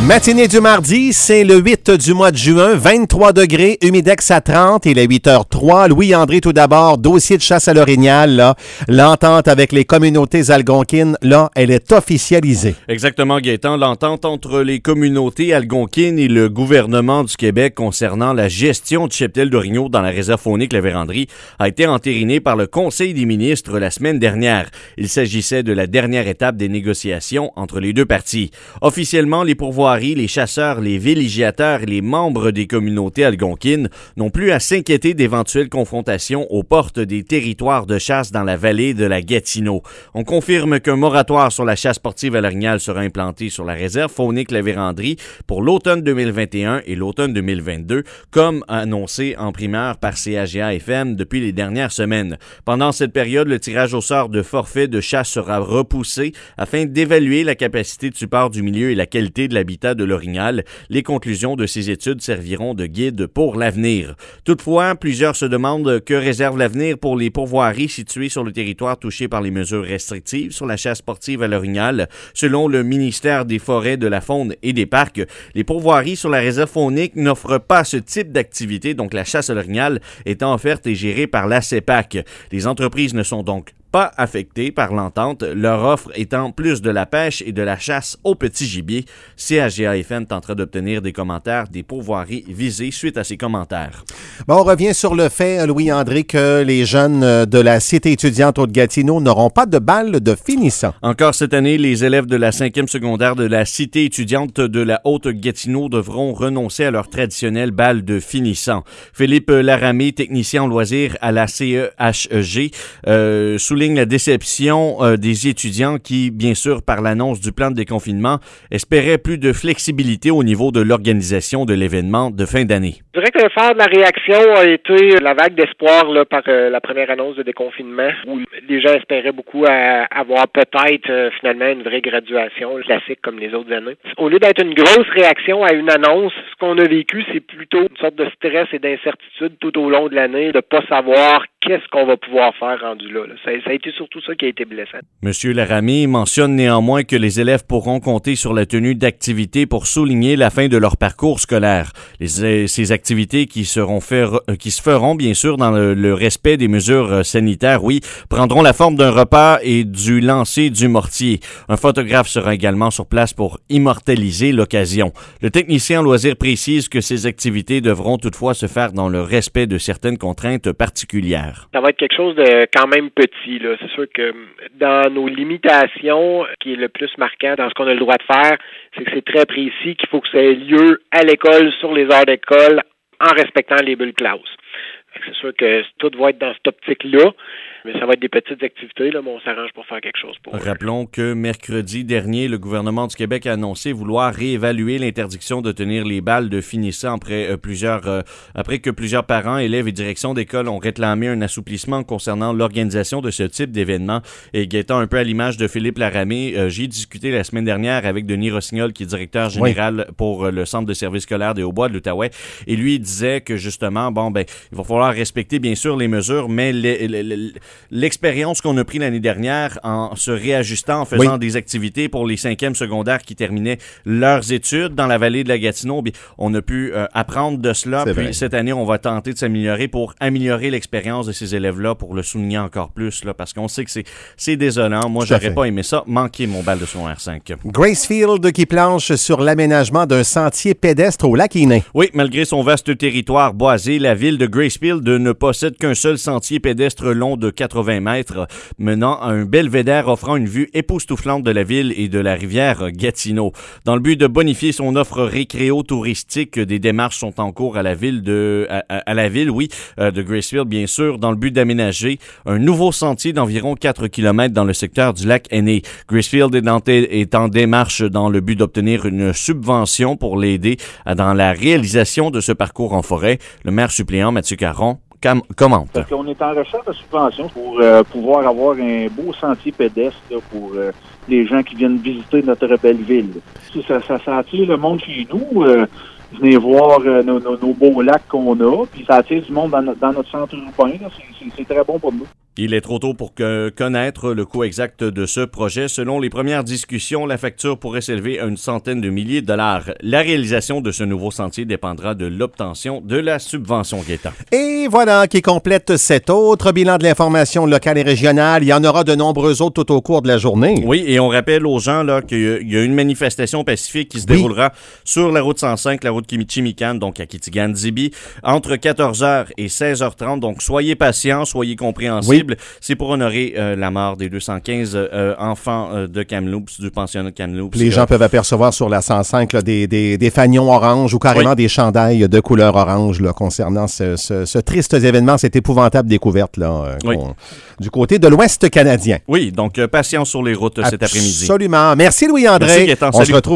Matinée du mardi, c'est le 8 du mois de juin, 23 degrés, humidex à 30, il est 8h03. Louis-André, tout d'abord, dossier de chasse à l'orignal, là. L'entente avec les communautés algonquines, là, elle est officialisée. Exactement, Gaétan. L'entente entre les communautés algonquines et le gouvernement du Québec concernant la gestion du cheptel d'orignaux dans la réserve faunique La Vérandrie a été entérinée par le Conseil des ministres la semaine dernière. Il s'agissait de la dernière étape des négociations entre les deux parties. Officiellement, les pourvoiries, les chasseurs, les villégiateurs et les membres des communautés algonquines n'ont plus à s'inquiéter d'éventuelles confrontations aux portes des territoires de chasse dans la vallée de la Gatineau. On confirme qu'un moratoire sur la chasse sportive à l'orignal sera implanté sur la réserve faunique La Vérandrie pour l'automne 2021 et l'automne 2022, comme annoncé en primeur par CAGA-FM depuis les dernières semaines. Pendant cette période, le tirage au sort de forfaits de chasse sera repoussé afin d'évaluer la capacité de support du milieu et la qualité de l'habitat de l'orignal. Les conclusions de ces études serviront de guide pour l'avenir. Toutefois, plusieurs se demandent que réserve l'avenir pour les pourvoiries situées sur le territoire touché par les mesures restrictives sur la chasse sportive à l'orignal. Selon le ministère des Forêts, de la Faune et des Parcs, les pourvoiries sur la réserve faunique n'offrent pas ce type d'activité, donc la chasse à l'orignal étant offerte et gérée par la CEPAC. Les entreprises ne sont donc pas affectés par l'entente, leur offre étant plus de la pêche et de la chasse au petit gibier. CAGA-FM tentera d'obtenir des commentaires des pourvoiries visées suite à ces commentaires. Bon, on revient sur le fait, Louis-André, que les jeunes de la Cité étudiante Haute-Gatineau n'auront pas de balles de finissant. Encore cette année, les élèves de la 5e secondaire de la Cité étudiante de la Haute-Gatineau devront renoncer à leur traditionnelle balle de finissant. Philippe Laramé, technicien en loisirs à la CEHEG, souligne la déception des étudiants qui, bien sûr, par l'annonce du plan de déconfinement, espéraient plus de flexibilité au niveau de l'organisation de l'événement de fin d'année. Je dirais que le phare de la réaction a été la vague d'espoir là, par la première annonce de déconfinement, où les gens espéraient beaucoup avoir peut-être finalement une vraie graduation classique comme les autres années. Au lieu d'être une grosse réaction à une annonce, ce qu'on a vécu, c'est plutôt une sorte de stress et d'incertitude tout au long de l'année, de pas savoir qu'est-ce qu'on va pouvoir faire rendu là. Ça a été surtout ça qui a été blessant. Monsieur Laramé mentionne néanmoins que les élèves pourront compter sur la tenue d'activités pour souligner la fin de leur parcours scolaire. Ces activités qui se feront bien sûr dans le respect des mesures sanitaires, oui, prendront la forme d'un repas et du lancer du mortier. Un photographe sera également sur place pour immortaliser l'occasion. Le technicien en loisirs précise que ces activités devront toutefois se faire dans le respect de certaines contraintes particulières. Ça va être quelque chose de quand même petit, là. C'est sûr que dans nos limitations, ce qui est le plus marquant dans ce qu'on a le droit de faire, c'est que c'est très précis, qu'il faut que ça ait lieu à l'école, sur les heures d'école, en respectant les bulles clauses. C'est sûr que tout va être dans cette optique-là, mais ça va être des petites activités, là, mais on s'arrange pour faire quelque chose pour eux. Rappelons que mercredi dernier, le gouvernement du Québec a annoncé vouloir réévaluer l'interdiction de tenir les balles de finissant après que plusieurs parents, élèves et directions d'école ont réclamé un assouplissement concernant l'organisation de ce type d'événement. Et Gaétan, un peu à l'image de Philippe Laramé, j'ai discuté la semaine dernière avec Denis Rossignol, qui est directeur général pour le Centre de services scolaires des Hauts-Bois de l'Outaouais, et lui il disait que justement, il va falloir respecter bien sûr les mesures, mais l'expérience qu'on a pris l'année dernière en se réajustant, en faisant des activités pour les 5e secondaires qui terminaient leurs études dans la vallée de la Gatineau, on a pu apprendre de cela. C'est puis vrai. Cette année, on va tenter de s'améliorer pour améliorer l'expérience de ces élèves-là, pour le souligner encore plus, là, parce qu'on sait que c'est désolant. Moi, j'aurais pas aimé ça, manquer mon bal de son R5. Gracefield qui planche sur l'aménagement d'un sentier pédestre au lac Iné. Oui, malgré son vaste territoire boisé, la ville de Gracefield ne possède qu'un seul sentier pédestre long de 80 mètres, menant à un belvédère offrant une vue époustouflante de la ville et de la rivière Gatineau. Dans le but de bonifier son offre récréo-touristique, des démarches sont en cours à la ville de Gracefield, bien sûr, dans le but d'aménager un nouveau sentier d'environ 4 km dans le secteur du lac Aîné. Gracefield est en démarche dans le but d'obtenir une subvention pour l'aider dans la réalisation de ce parcours en forêt. Le maire suppléant, Mathieu Caron, commente. Parce qu'on est en recherche de subventions pour pouvoir avoir un beau sentier pédestre là, pour les gens qui viennent visiter notre belle ville. Ça attire le monde chez nous. Venez voir nos beaux lacs qu'on a, puis ça attire du monde dans notre centre urbain. Là. C'est très bon pour nous. Il est trop tôt pour connaître le coût exact de ce projet. Selon les premières discussions, la facture pourrait s'élever à une centaine de milliers de dollars. La réalisation de ce nouveau sentier dépendra de l'obtention de la subvention Gaétan. Et voilà qui complète cet autre bilan de l'information locale et régionale. Il y en aura de nombreux autres tout au cours de la journée. Oui, et on rappelle aux gens là qu'il y a une manifestation pacifique qui se déroulera sur la route 105, la route Chimican, donc à Kitigan-Zibi, entre 14h et 16h30. Donc, soyez patients, soyez compréhensibles. Oui. C'est pour honorer la mort des 215 enfants de Kamloops, du pensionnat de Kamloops. Les gens peuvent apercevoir sur la 105 là, des fanions oranges ou carrément des chandails de couleur orange là, concernant ce triste événement, cette épouvantable découverte là, du côté de l'Ouest canadien. Oui, donc patience sur les routes cet après-midi. Absolument. Merci Louis-André. Merci, on se retrouve